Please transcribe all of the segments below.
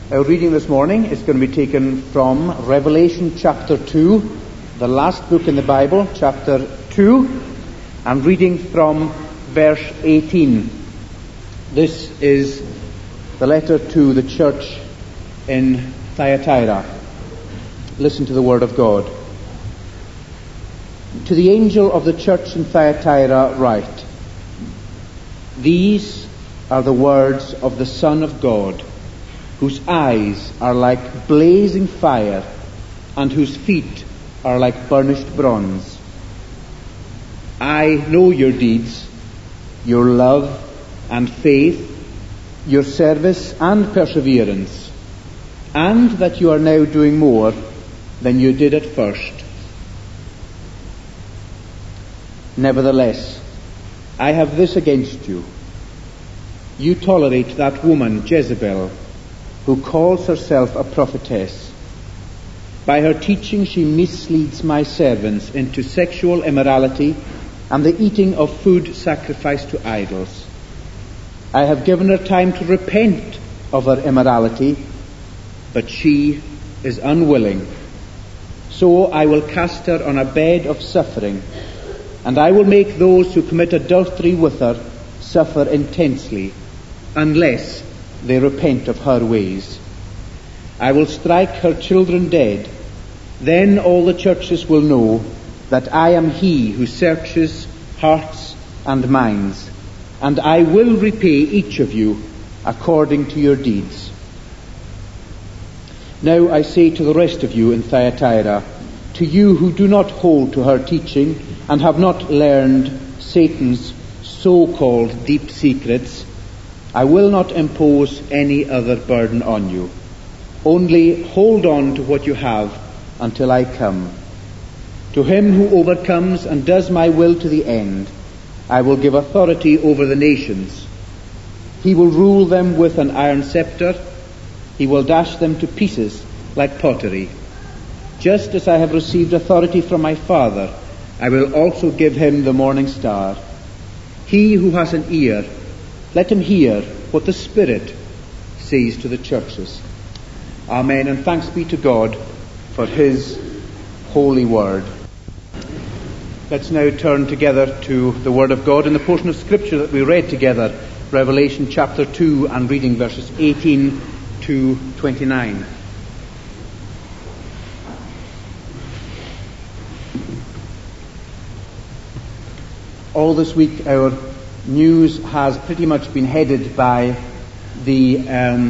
Our reading this morning is going to be taken from Revelation chapter 2, the last book in the Bible, chapter 2, and reading from verse 18. This is the letter to the church in Thyatira. Listen to the word of God. To the angel of the church in Thyatira write, These are the words of the Son of God, whose eyes are like blazing fire, and whose feet are like burnished bronze. I know your deeds, your love and faith, your service and perseverance, and that you are now doing more than you did at first. Nevertheless, I have this against you. You tolerate that woman, Jezebel, who calls herself a prophetess. By her teaching she misleads my servants into sexual immorality and the eating of food sacrificed to idols. I have given her time to repent of her immorality, but she is unwilling. So I will cast her on a bed of suffering, and I will make those who commit adultery with her suffer intensely, unless they repent of her ways. I will strike her children dead. Then all the churches will know that I am he who searches hearts and minds, and I will repay each of you according to your deeds. Now I say to the rest of you in Thyatira, to you who do not hold to her teaching and have not learned Satan's so-called deep secrets, I will not impose any other burden on you. Only hold on to what you have until I come. To him who overcomes and does my will to the end, I will give authority over the nations. He will rule them with an iron scepter. He will dash them to pieces like pottery. Just as I have received authority from my Father, I will also give him the morning star. He who has an ear, let him hear what the Spirit says to the churches. Amen, and thanks be to God for his holy word. Let's now turn together to the word of God in the portion of Scripture that we read together, Revelation chapter 2, and reading verses 18 to 29. All this week our news has pretty much been headed by the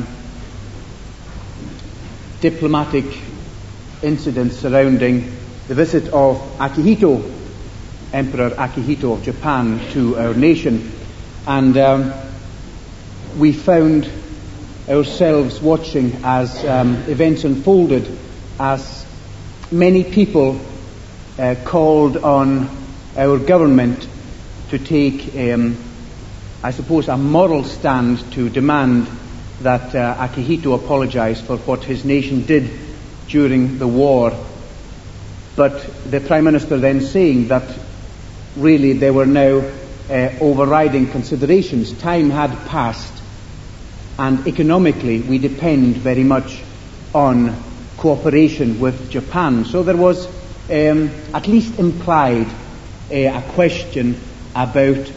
diplomatic incidents surrounding the visit of Akihito, Emperor Akihito of Japan, to our nation. And we found ourselves watching as events unfolded, as many people called on our government to take I suppose a moral stand to demand that Akihito apologize for what his nation did during the war. But the Prime Minister then saying that really there were now overriding considerations. Time had passed, and economically we depend very much on cooperation with Japan. So there was at least implied a question about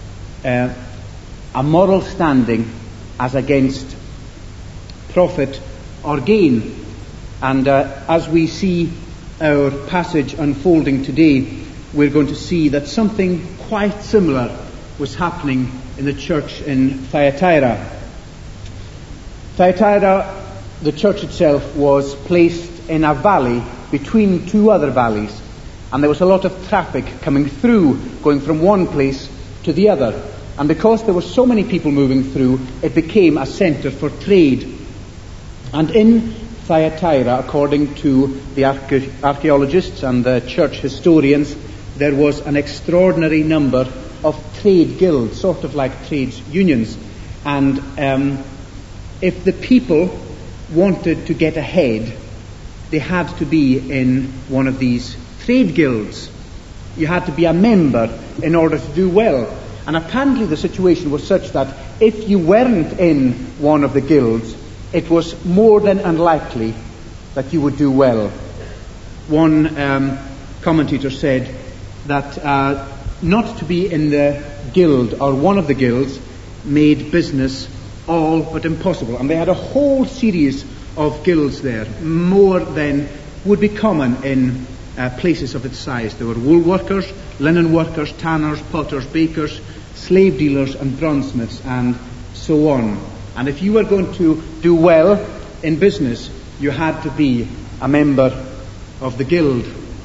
a moral standing as against profit or gain. And as we see our passage unfolding today, we're going to see that something quite similar was happening in the church in Thyatira. Thyatira, the church itself, was placed in a valley between two other valleys, and there was a lot of traffic coming through, going from one place to the other. And because there were so many people moving through, it became a centre for trade. And in Thyatira, according to the archaeologists and the church historians, there was an extraordinary number of trade guilds, sort of like trades unions. And if the people wanted to get ahead, they had to be in one of these trade guilds. You had to be a member in order to do well. And apparently the situation was such that if you weren't in one of the guilds, it was more than unlikely that you would do well. One commentator said that not to be in the guild or one of the guilds made business all but impossible. And they had a whole series of guilds there, more than would be common in places of its size. There were wool workers, linen workers, tanners, potters, bakers, slave dealers and bronzesmiths, and so on. And if you were going to do well in business, you had to be a member of the guild,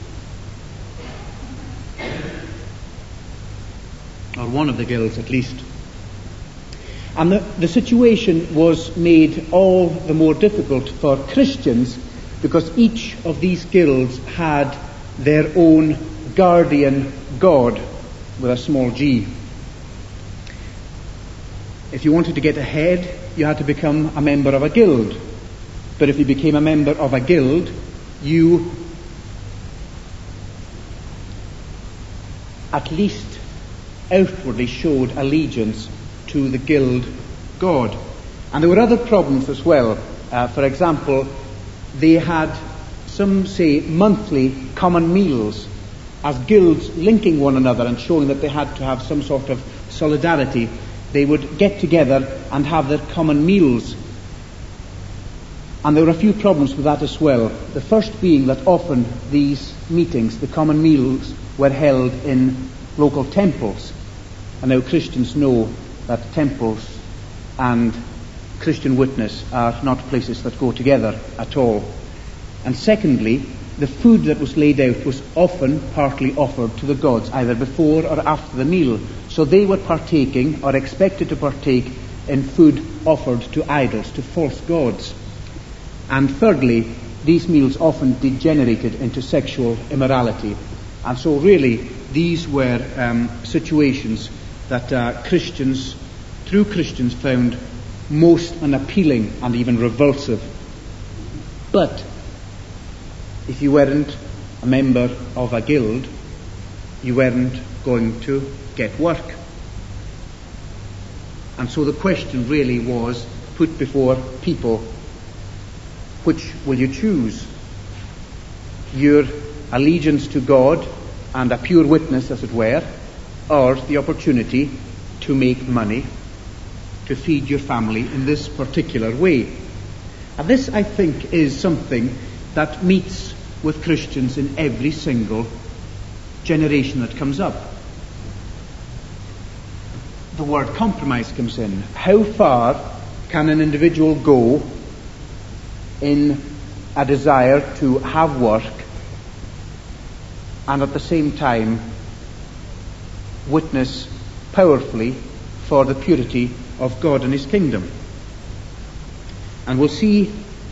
or one of the guilds at least. And the situation was made all the more difficult for Christians because each of these guilds had their own guardian god with a small g. If you wanted to get ahead, you had to become a member of a guild. But if you became a member of a guild, you at least outwardly showed allegiance to the guild god. And there were other problems as well. For example, they had, some say, monthly common meals as guilds linking one another and showing that they had to have some sort of solidarity. They would get together and have their common meals. And there were a few problems with that as well. The first being that often these meetings, the common meals, were held in local temples. And now Christians know that temples and Christian witness are not places that go together at all. And secondly, the food that was laid out was often partly offered to the gods, either before or after the meal. So they were partaking or expected to partake in food offered to idols, to false gods. And thirdly, these meals often degenerated into sexual immorality. And so really, these were situations that true Christians found most unappealing and even revulsive. But if you weren't a member of a guild, you weren't going to get work. And so the question really was put before people: which will you choose? Your allegiance to God and a pure witness, as it were, or the opportunity to make money, to feed your family in this particular way? And this, I think, is something that meets with Christians in every single generation that comes up. The word compromise comes in. How far can an individual go in a desire to have work and at the same time witness powerfully for the purity of God and His kingdom? And we'll see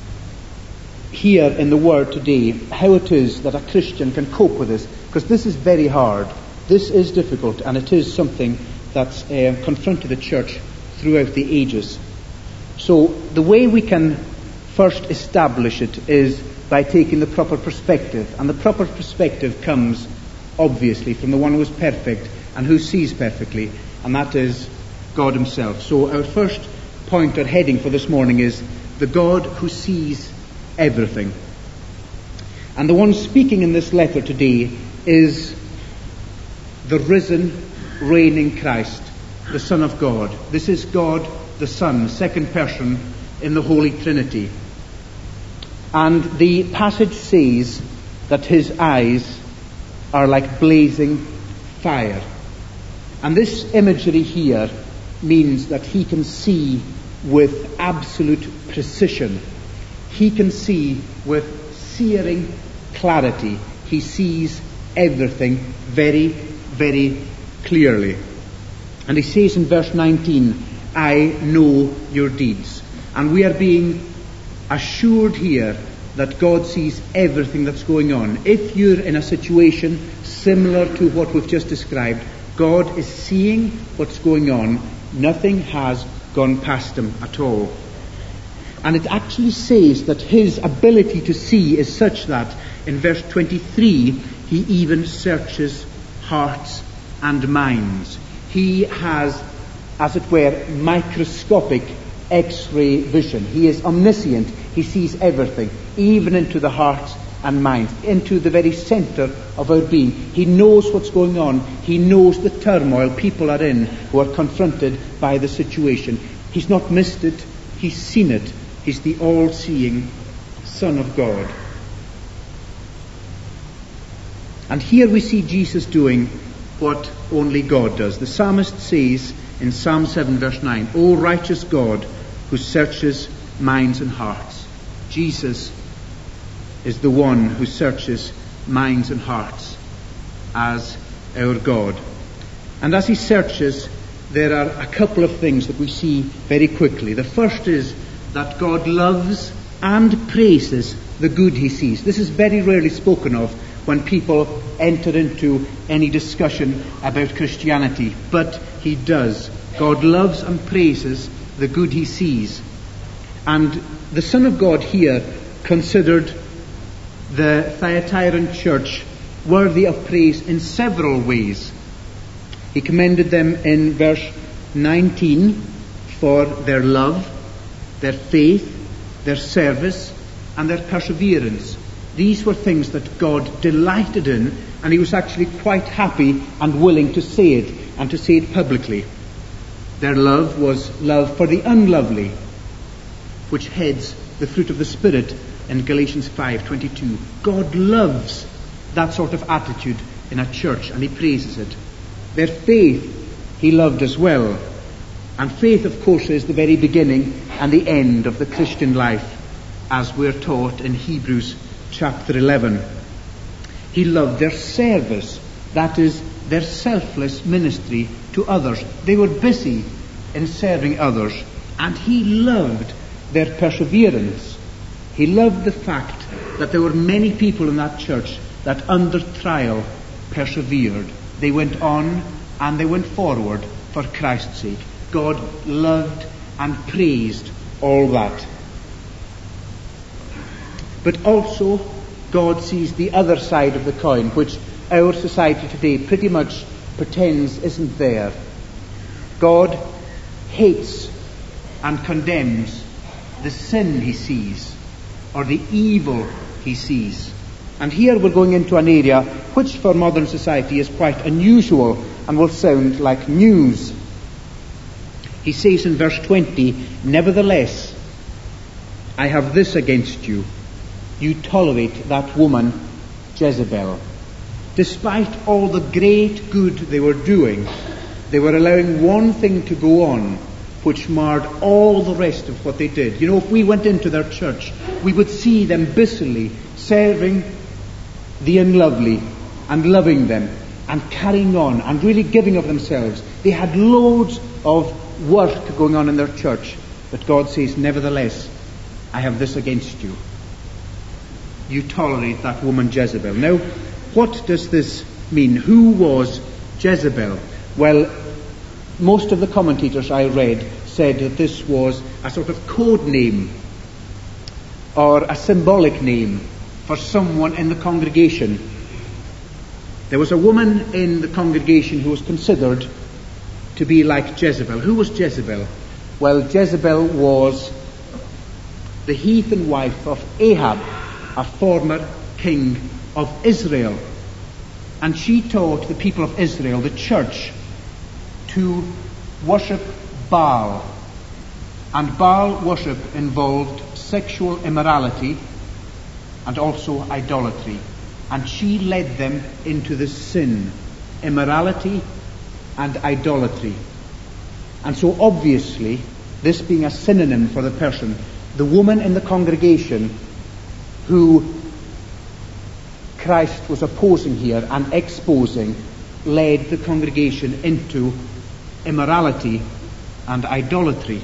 here in the Word today how it is that a Christian can cope with this, because this is very hard, this is difficult, and it is something that's confronted the church throughout the ages. So the way we can first establish it is by taking the proper perspective, and the proper perspective comes obviously from the one who is perfect and who sees perfectly, and that is God Himself. So our first point or heading for this morning is the God who sees everything. And the one speaking in this letter today is the risen, reigning Christ, the Son of God. This is God the Son, second person in the Holy Trinity. And the passage says that His eyes are like blazing fire. And this imagery here means that He can see with absolute precision. He can see with searing clarity. He sees everything very, very clearly. And He says in verse 19, I know your deeds. And we are being assured here that God sees everything that's going on. If you're in a situation similar to what we've just described, God is seeing what's going on. Nothing has gone past Him at all. And it actually says that His ability to see is such that in verse 23 He even searches hearts and minds. He has, as it were, microscopic X-ray vision. He is omniscient. He sees everything, even into the hearts and minds, into the very center of our being. He knows what's going on. He knows the turmoil people are in who are confronted by the situation. He's not missed it. He's seen it. He's the all-seeing Son of God. And here we see Jesus doing what only God does. The psalmist says in Psalm 7 verse 9, O righteous God, who searches minds and hearts. Jesus is the one who searches minds and hearts as our God. And as he searches, there are a couple of things that we see very quickly. The first is that God loves and praises the good he sees. This is very rarely spoken of when people enter into any discussion about Christianity, but he does. God loves and praises the good he sees. And the Son of God here considered the Thyatiran church worthy of praise in several ways. He commended them in verse 19 for their love, their faith, their service, and their perseverance. These were things that God delighted in, and he was actually quite happy and willing to say it, and to say it publicly. Their love was love for the unlovely, which heads the fruit of the Spirit in Galatians 5:22. God loves that sort of attitude in a church, and he praises it. Their faith he loved as well. And faith, of course, is the very beginning and the end of the Christian life, as we're taught in Hebrews chapter 11. He loved their service, that is, their selfless ministry to others. They were busy in serving others, and he loved their perseverance. He loved the fact that there were many people in that church that under trial persevered. They went on and they went forward for Christ's sake. God loved and praised all that. But also, God sees the other side of the coin, which our society today pretty much pretends isn't there. God hates and condemns the sin he sees, or the evil he sees. And here we're going into an area which for modern society is quite unusual and will sound like news. He says in verse 20, Nevertheless, I have this against you. You tolerate that woman, Jezebel. Despite all the great good they were doing, they were allowing one thing to go on which marred all the rest of what they did. You know, if we went into their church, we would see them busily serving the unlovely and loving them and carrying on and really giving of themselves. They had loads of work going on in their church. But God says, Nevertheless, I have this against you. You tolerate that woman Jezebel. Now, what does this mean? Who was Jezebel? Well, most of the commentators I read said that this was a sort of code name or a symbolic name for someone in the congregation. There was a woman in the congregation who was considered to be like Jezebel. Who was Jezebel? Well, Jezebel was the heathen wife of Ahab, a former king of Israel. And she taught the people of Israel, the church, to worship Baal. And Baal worship involved sexual immorality and also idolatry. And she led them into this sin, immorality and idolatry. And so obviously, this being a synonym for the person, the woman in the congregation who Christ was opposing here and exposing led the congregation into immorality and idolatry.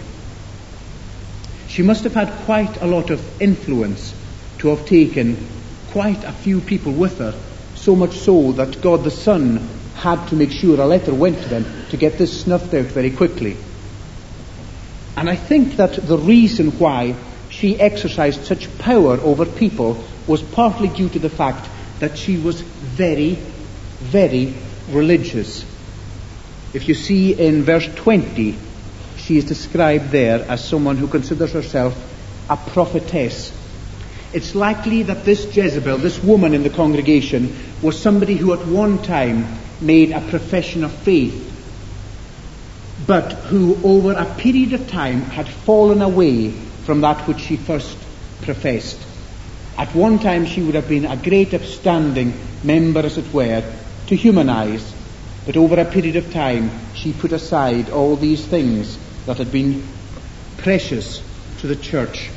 She must have had quite a lot of influence to have taken quite a few people with her, so much so that God the Son had to make sure a letter went to them to get this snuffed out very quickly. And I think that the reason why she exercised such power over people was partly due to the fact that she was very, very religious. If you see in verse 20, she is described there as someone who considers herself a prophetess. It's likely that this Jezebel, this woman in the congregation, was somebody who at one time made a profession of faith, but who over a period of time had fallen away from that which she first professed. At one time she would have been a great upstanding member, as it were, to human eyes, but over a period of time she put aside all these things that had been precious to the church.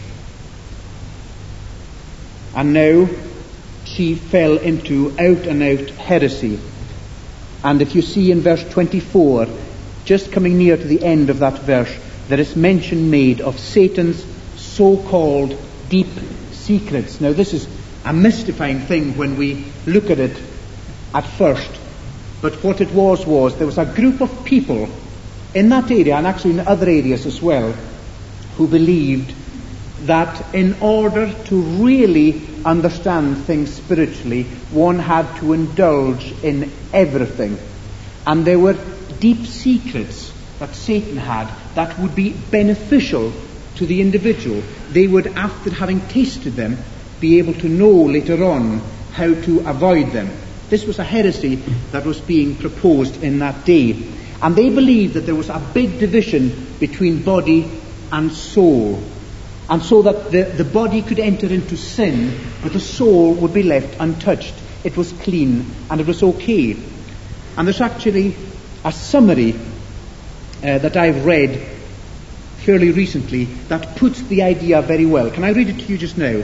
And now she fell into out-and-out heresy. And if you see in verse 24, just coming near to the end of that verse, there is mention made of Satan's so-called deep secrets. Now this is a mystifying thing when we look at it at first. But what it was there was a group of people in that area, and actually in other areas as well, who believed that in order to really understand things spiritually, one had to indulge in everything. And there were deep secrets that Satan had that would be beneficial to the individual. They would, after having tasted them, be able to know later on how to avoid them. This was a heresy that was being proposed in that day. And they believed that there was a big division between body and soul. And so that the body could enter into sin, but the soul would be left untouched. It was clean and it was okay. And there's actually a summary that I've read fairly recently that puts the idea very well. Can I read it to you just now?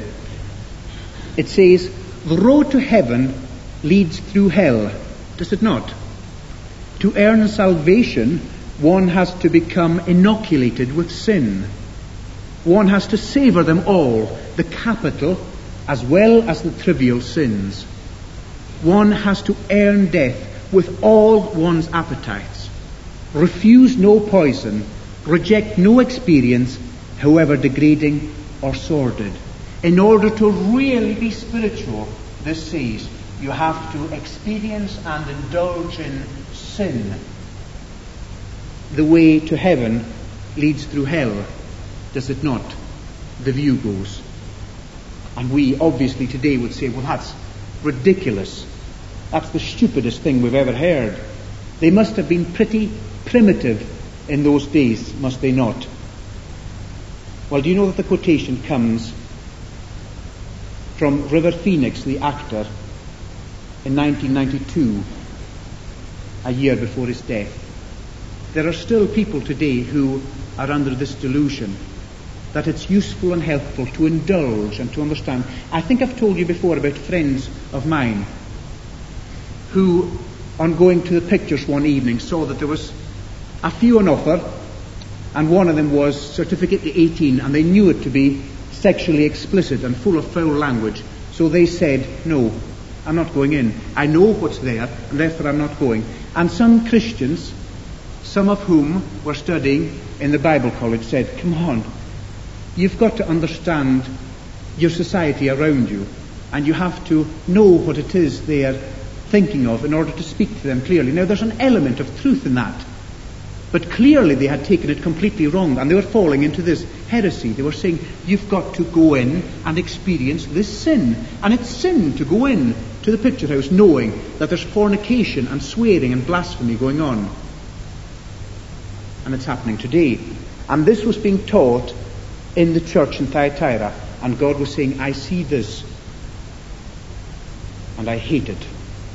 It says, "The road to heaven leads through hell, does it not? To earn salvation, one has to become inoculated with sin. One has to savour them all, the capital as well as the trivial sins. One has to earn death with all one's appetites, refuse no poison, reject no experience, however degrading or sordid." In order to really be spiritual, this says, you have to experience and indulge in sin. The way to heaven leads through hell, does it not? The view goes. And we obviously today would say, well, that's ridiculous. That's the stupidest thing we've ever heard. They must have been pretty primitive in those days, must they not? Well, do you know that the quotation comes from River Phoenix, the actor, in 1992, a year before his death. There are still people today who are under this delusion that it's useful and helpful to indulge and to understand. I think I've told you before about friends of mine who, on going to the pictures one evening, saw that there was a few on offer, and one of them was certificate to 18, and they knew it to be sexually explicit and full of foul language. So they said, no, I'm not going in. I know what's there, and therefore I'm not going. And some Christians, some of whom were studying in the Bible college, said, come on, you've got to understand your society around you, and you have to know what it is they are thinking of in order to speak to them clearly. Now, there's an element of truth in that, but clearly they had taken it completely wrong, and they were falling into this heresy. They were saying, you've got to go in and experience this sin. And it's sin to go in to the picture house knowing that there's fornication and swearing and blasphemy going on. And it's happening today. And this was being taught in the church in Thyatira. And God was saying, I see this, and I hate it.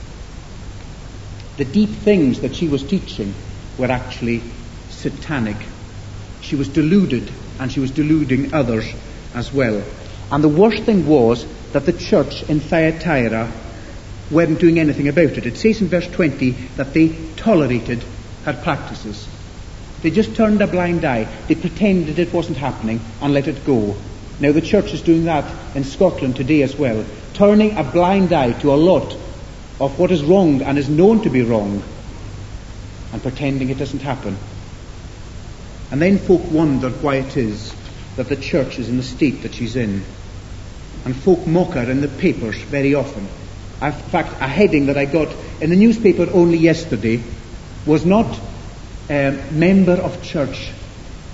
The deep things that she was teaching were actually satanic. She was deluded, and she was deluding others as well. And the worst thing was that the church in Thyatira weren't doing anything about it. It says in verse 20 that they tolerated her practices. They just turned a blind eye. They pretended it wasn't happening and let it go. Now the church is doing that in Scotland today as well, turning a blind eye to a lot of what is wrong and is known to be wrong, and pretending it doesn't happen. And then folk wonder why it is that the church is in the state that she's in. And folk mock her in the papers very often. In fact, a heading that I got in the newspaper only yesterday was not member of church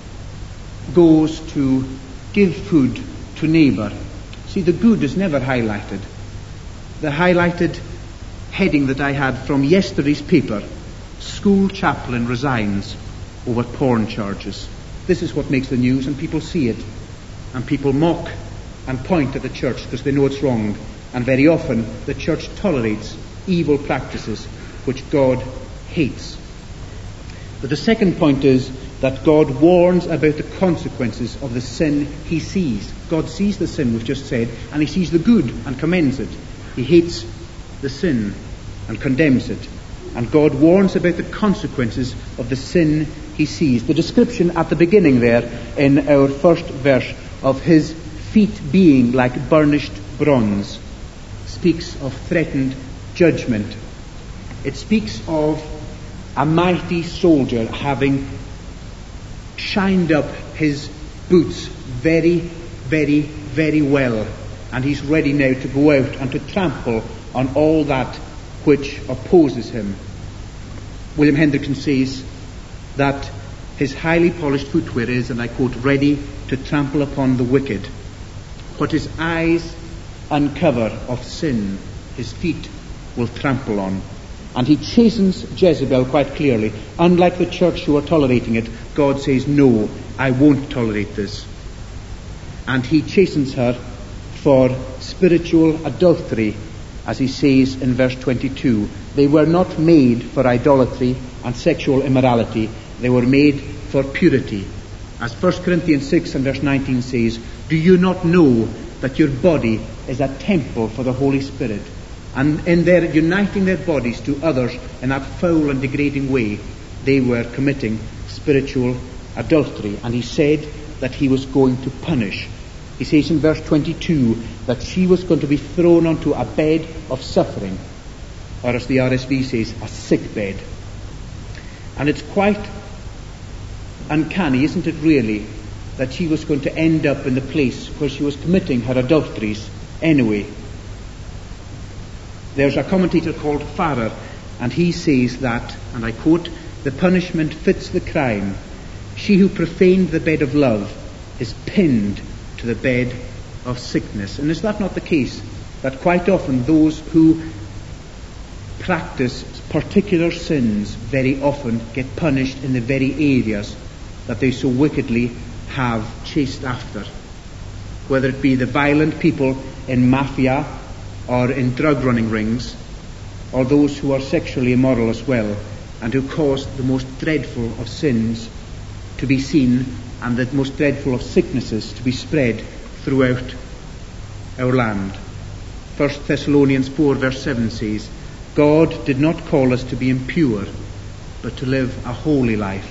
goes to give food to neighbour. See, the good is never highlighted. The highlighted heading that I had from yesterday's paper, school chaplain resigns over porn charges. This is what makes the news, and people see it. And people mock and point at the church because they know it's wrong. And very often the church tolerates evil practices which God hates. But the second point is that God warns about the consequences of the sin he sees. God sees the sin, we've just said, and he sees the good and commends it. He hates the sin and condemns it. And God warns about the consequences of the sin he sees. The description at the beginning there in our first verse of his feet being like burnished bronze speaks of threatened judgment. It speaks of a mighty soldier having shined up his boots very, very, very well, and he's ready now to go out and to trample on all that which opposes him. William Hendrickson says that his highly polished footwear is, and I quote, ready to trample upon the wicked. What his eyes uncover of sin, his feet will trample on. And he chastens Jezebel quite clearly. Unlike the church who are tolerating it, God says, no, I won't tolerate this. And he chastens her for spiritual adultery, as he says in verse 22. They were not made for idolatry and sexual immorality. They were made for purity. As 1 Corinthians 6 and verse 19 says, do you not know that your body is a temple for the Holy Spirit? And in their uniting their bodies to others in that foul and degrading way, they were committing spiritual adultery. And he said that he was going to punish. He says in verse 22 that she was going to be thrown onto a bed of suffering, or as the RSV says, a sick bed. And it's quite uncanny, isn't it really, that she was going to end up in the place where she was committing her adulteries anyway. There's a commentator called Farrer, and he says that, and I quote, the punishment fits the crime. She who profaned the bed of love is pinned to the bed of sickness. And is that not the case? That quite often those who practice particular sins very often get punished in the very areas that they so wickedly have chased after. Whether it be the violent people in mafia or in drug running rings, or those who are sexually immoral as well, and who cause the most dreadful of sins to be seen and the most dreadful of sicknesses to be spread throughout our land. 1 Thessalonians 4 verse 7 says, God did not call us to be impure, but to live a holy life.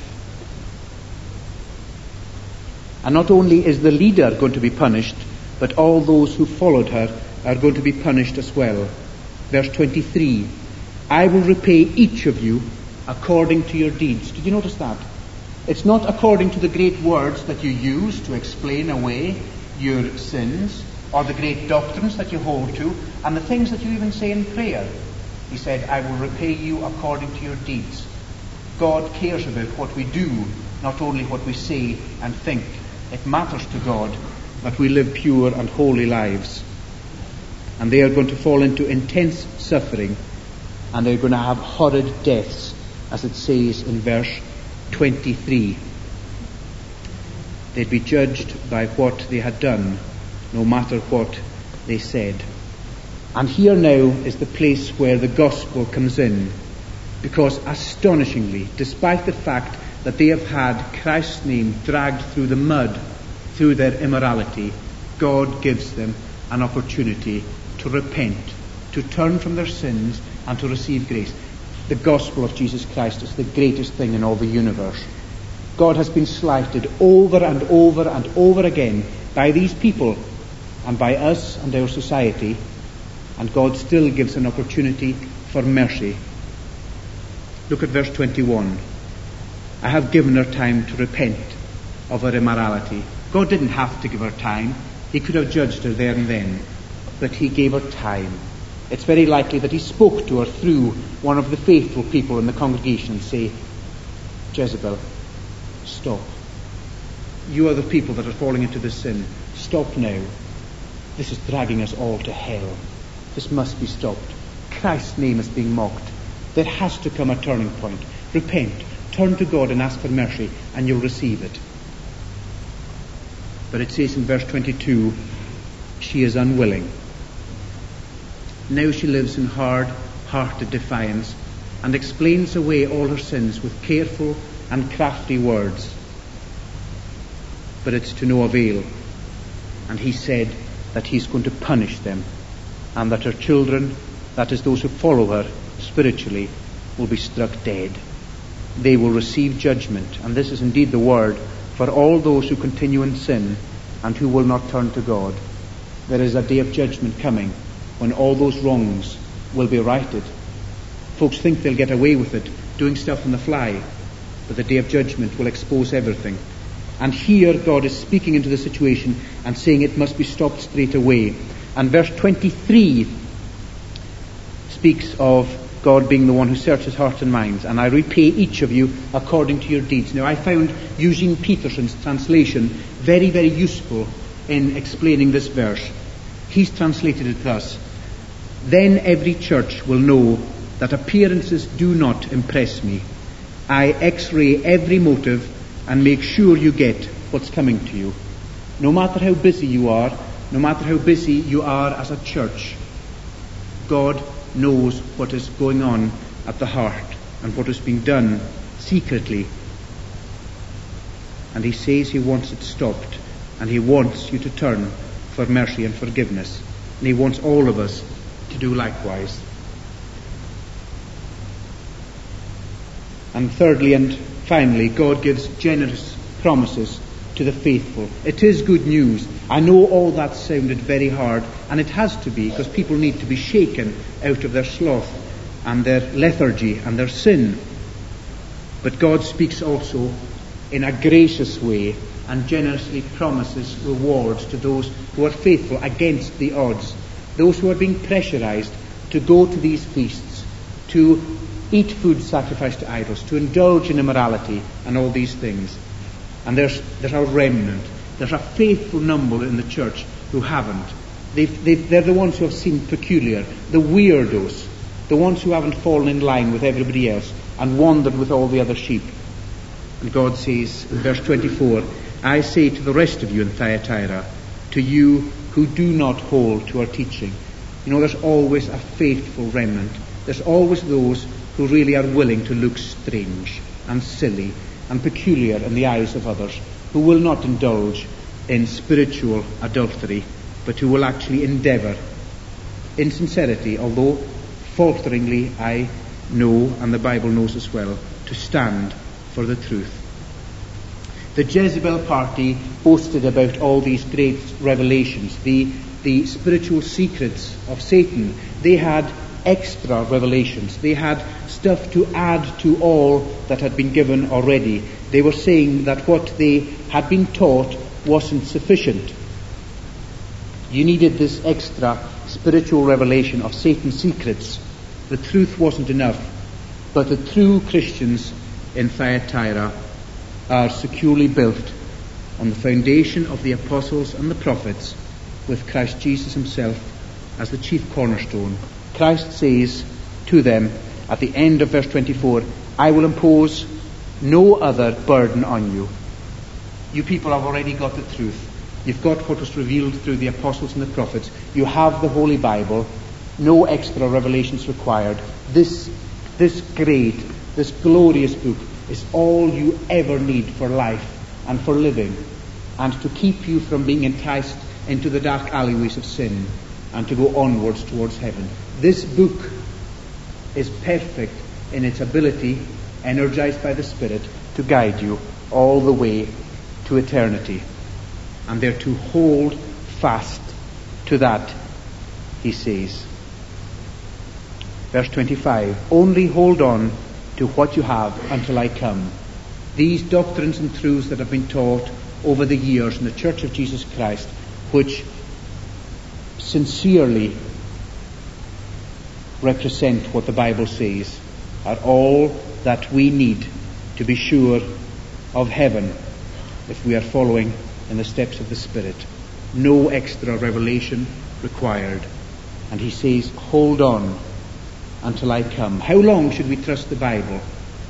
And not only is the leader going to be punished, but all those who followed her are going to be punished as well. Verse 23, I will repay each of you according to your deeds. Did you notice that? It's not according to the great words that you use to explain away your sins, or the great doctrines that you hold to, and the things that you even say in prayer. He said, I will repay you according to your deeds. God cares about what we do, not only what we say and think. It matters to God that we live pure and holy lives. And they are going to fall into intense suffering, and they're going to have horrid deaths, as it says in verse 23. They'd be judged by what they had done, no matter what they said. And here now is the place where the gospel comes in, because astonishingly, despite the fact that they have had Christ's name dragged through the mud through their immorality, God gives them an opportunity to repent, to turn from their sins and to receive grace. The gospel of Jesus Christ is the greatest thing in all the universe. God has been slighted over and over and over again by these people and by us and our society, and God still gives an opportunity for mercy. Look at verse 21. I have given her time to repent of her immorality. God didn't have to give her time. He could have judged her there and then, but he gave her time. It's very likely that he spoke to her through one of the faithful people in the congregation and say, Jezebel, stop. you are the people that are falling into this sin. Stop now. This is dragging us all to hell. This must be stopped. Christ's name is being mocked. There has to come a turning point. Repent. Turn to God and ask for mercy, and you'll receive it. But it says in verse 22, she is unwilling. Now she lives in hard-hearted defiance and explains away all her sins with careful and crafty words. But it's to no avail. And he said that he's going to punish them, and that her children, that is those who follow her spiritually, will be struck dead. They will receive judgment, and this is indeed the word for all those who continue in sin and who will not turn to God. There is a day of judgment coming when all those wrongs will be righted. Folks think they'll get away with it, doing stuff on the fly, but the day of judgment will expose everything. And here God is speaking into the situation and saying it must be stopped straight away. And verse 23 speaks of God being the one who searches hearts and minds, and I repay each of you according to your deeds. Now, I found Eugene Peterson's translation very, very useful in explaining this verse. He's translated it thus: then every church will know that appearances do not impress me. I x-ray every motive and make sure you get what's coming to you. No matter how busy you are, no matter how busy you are as a church, God knows what is going on at the heart and what is being done secretly. And he says he wants it stopped, and he wants you to turn for mercy and forgiveness. And he wants all of us to do likewise. And thirdly and finally, God gives generous promises to the faithful. It is good news. I know all that sounded very hard, and it has to be, because people need to be shaken out of their sloth and their lethargy and their sin. But God speaks also in a gracious way and generously promises rewards to those who are faithful against the odds, those who are being pressurized to go to these feasts, to eat food sacrificed to idols, to indulge in immorality and all these things. And there's a remnant. There's a faithful number in the church who haven't. They're the ones who have seemed peculiar, the weirdos, the ones who haven't fallen in line with everybody else and wandered with all the other sheep. And God says in verse 24, I say to the rest of you in Thyatira, to you who do not hold to our teaching. You know, there's always a faithful remnant. There's always those who really are willing to look strange and silly and peculiar in the eyes of others, who will not indulge in spiritual adultery, but who will actually endeavour in sincerity, although falteringly, I know, and the Bible knows as well, to stand for the truth. The Jezebel party boasted about all these great revelations, the spiritual secrets of Satan. They had extra revelations. They had stuff to add to all that had been given already. They were saying that what they had been taught wasn't sufficient. You needed this extra spiritual revelation of Satan's secrets. The truth wasn't enough. But the true Christians in Thyatira are securely built on the foundation of the apostles and the prophets, with Christ Jesus himself as the chief cornerstone. Christ says to them at the end of verse 24, I will impose no other burden on you. You people have already got the truth. You've got what was revealed through the apostles and the prophets. You have the Holy Bible. No extra revelations required. This great, this glorious book is all you ever need for life and for living, and to keep you from being enticed into the dark alleyways of sin and to go onwards towards heaven. This book is perfect in its ability, energized by the Spirit, to guide you all the way to eternity. And they're to hold fast to that, he says. Verse 25, only hold on to what you have until I come. These doctrines and truths that have been taught over the years in the Church of Jesus Christ, which sincerely represent what the Bible says, are all that we need to be sure of heaven if we are following in the steps of the Spirit. No extra revelation required. And he says, hold on until I come. How long should we trust the Bible?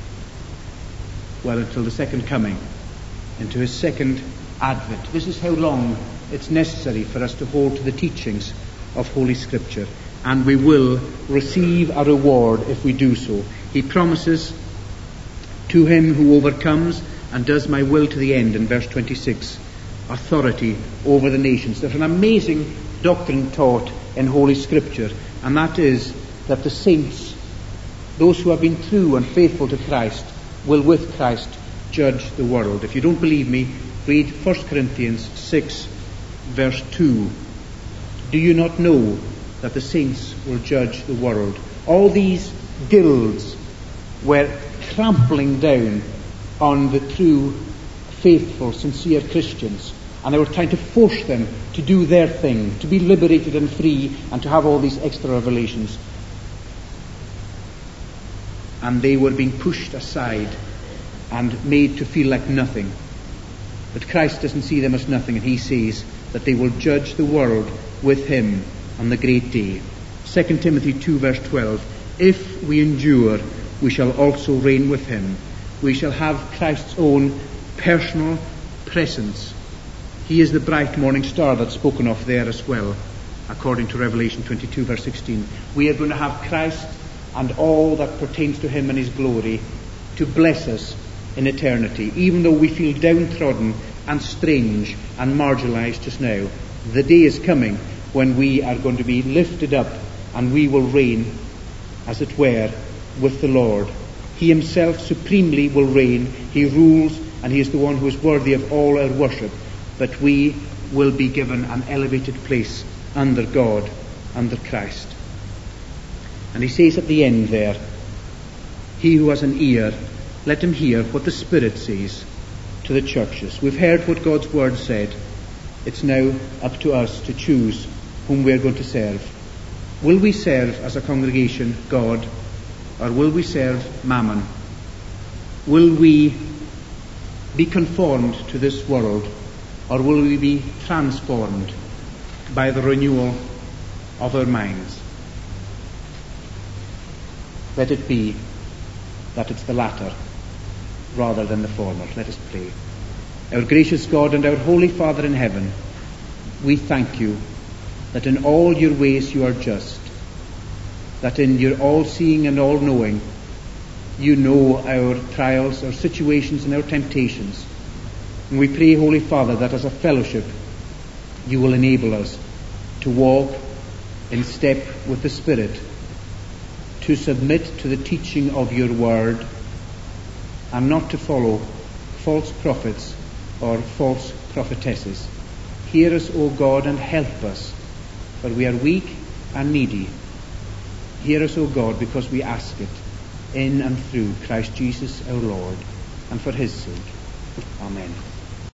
Well, until the second coming, into his second advent. This is how long it's necessary for us to hold to the teachings of Holy Scripture. And we will receive a reward if we do so. He promises, to him who overcomes and does my will to the end, in verse 26, authority over the nations. There's an amazing doctrine taught in Holy Scripture, and that is that the saints, those who have been true and faithful to Christ, will with Christ judge the world. If you don't believe me, read 1 Corinthians 6, verse 2. Do you not know that the saints will judge the world? All these guilds were trampling down on the true, faithful, sincere Christians, and they were trying to force them to do their thing, to be liberated and free, and to have all these extra revelations. And they were being pushed aside and made to feel like nothing. But Christ doesn't see them as nothing, and he says that they will judge the world with him on the great day. 2 Timothy 2 verse 12, if we endure, we shall also reign with him. We shall have Christ's own personal presence. He is the bright morning star that's spoken of there as well, according to Revelation 22 verse 16. We are going to have Christ and all that pertains to him and his glory to bless us in eternity. Even though we feel downtrodden and strange and marginalized just now, the day is coming when we are going to be lifted up and we will reign, as it were, with the Lord. He himself supremely will reign. He rules, and he is the one who is worthy of all our worship. But we will be given an elevated place under God, under Christ. And he says at the end there, he who has an ear, let him hear what the Spirit says to the churches. We've heard what God's word said. It's now up to us to choose whom we are going to serve. Will we serve as a congregation God, or will we serve Mammon? Will we be conformed to this world, or will we be transformed by the renewal of our minds? Let it be that it's the latter rather than the former. Let us pray. Our gracious God and our Holy Father in heaven, we thank you that in all your ways you are just, that in your all-seeing and all-knowing you know our trials, our situations and our temptations. And we pray, Holy Father, that as a fellowship you will enable us to walk in step with the Spirit, to submit to the teaching of your word, and not to follow false prophets or false prophetesses. Hear us, O God, and help us, for we are weak and needy. Hear us, O God, because we ask it in and through Christ Jesus our Lord, and for his sake. Amen.